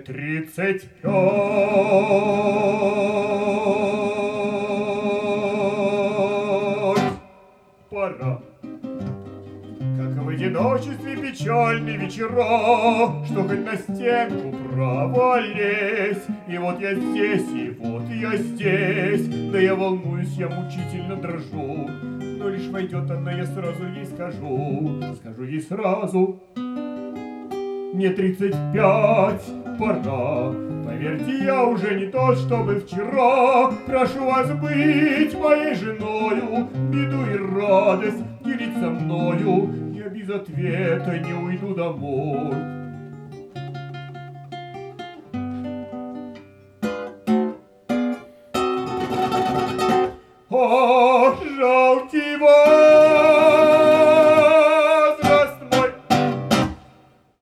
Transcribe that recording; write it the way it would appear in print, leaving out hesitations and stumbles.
35. Пора. Как в одиночестве печальные вечера, что хоть на стенку право лезь. И вот я здесь, и вот я здесь, да я волнуюсь, я мучительно дрожу. Но лишь войдет она, я сразу ей скажу ей сразу. Мне 35, пора. Поверьте, я уже не тот, чтобы вчера. Прошу вас быть моей женою, беду и радость делить со мною. Я без ответа не уйду домой.